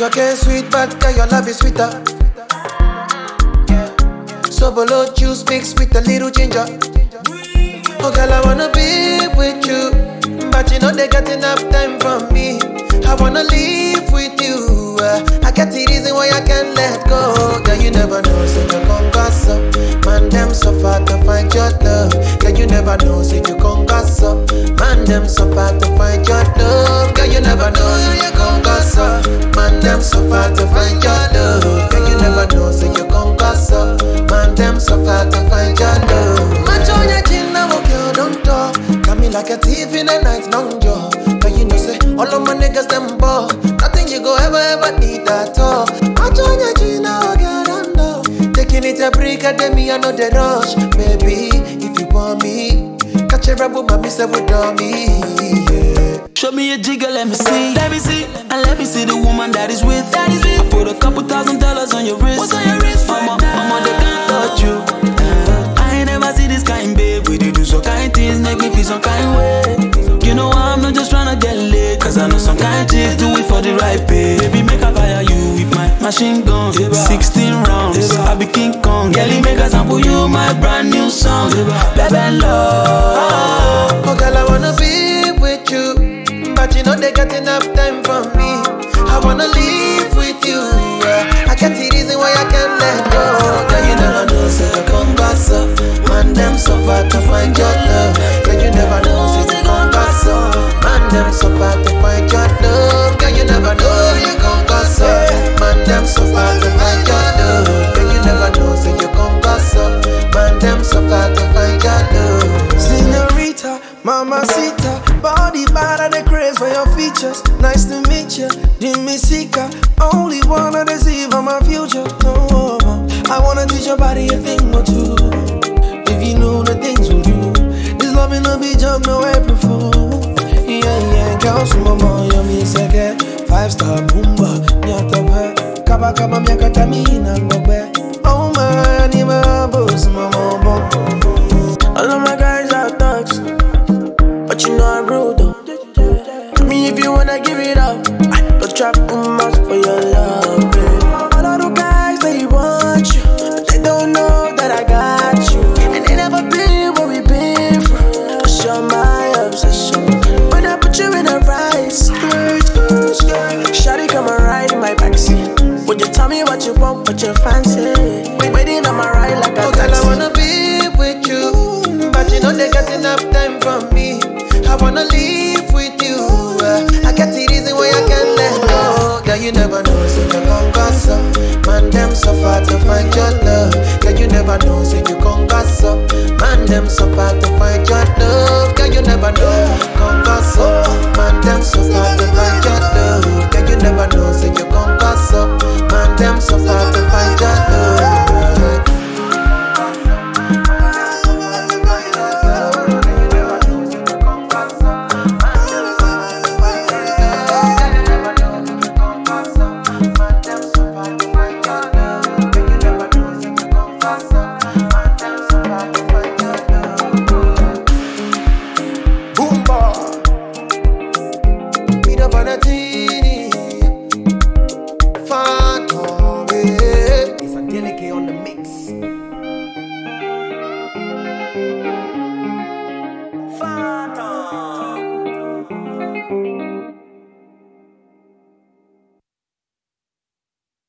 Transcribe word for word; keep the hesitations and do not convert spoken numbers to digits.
Sugar sweet, but girl, your love is sweeter. Sobolo juice mixed with a little ginger. Oh girl, I wanna be with you, but you know they got enough time for me. I wanna live with you. uh, I got the reason why I can't let go. Girl, you never know, so you gon' gossip. Man, them so far to find your love. Girl, you never know, so you gon' gossip. Man, them so far to find your love. Girl, you never know, so you gon' gossip. Man, them so far to find your love. Girl, you never know, so you gon' gossip. Man, them so far to find your love. Match on your chin, now girl, don't talk. Got me like a thief in the night, long jaw. But you know, say, all of my niggas, them ball. Nothing you go ever, ever need at all. Match on your chin, now girl, don't talk. Taking it a break, and then me, I know the rush. Baby, if you want me, catch a rebel, mommy, say, with me, yeah. Show me a jigger, let me see. Let me see. And let me see the woman that is with. That is with. I put a couple thousand dollars on your wrist. What's on your wrist? Mama, mama, they can't touch you. Uh, I ain't never see this kind, babe. We do so kind things, make me feel some kind way. You know I'm not just tryna get laid, cause I know some kind chicks do it for the right pay. Baby, make I fire you with my machine gun. sixteen rounds, I be King Kong. Girlie, make a sample you my brand new song. Baby, love. Oh girl, I wanna be with you, but you know they got enough time for me. I wanna live with you. uh, I got the reason why I can't let go. Girl, you never know, say you gon' gossip. Man, them so far to find your love. Girl, you never know, say you gon' gossip. Man, them so far to find your love. Girl, you never know, you gon' gossip. Man, them so far to find your love. Girl, you never know, say you gon' gossip. Man, them so far to find your love. Senorita, mamacita, body bad and the craze for your features. Nice to meet you, Jimmy Sika. Only wanna deceive on my future. Oh, I wanna teach your body a thing or two. If you know the things we do, this love in the beach of no April Fool. Yeah, yeah, girl, some mama, you me second. Five star boomba, nyata ba. Kaba kaba miaka tamina ngobe. Oh my,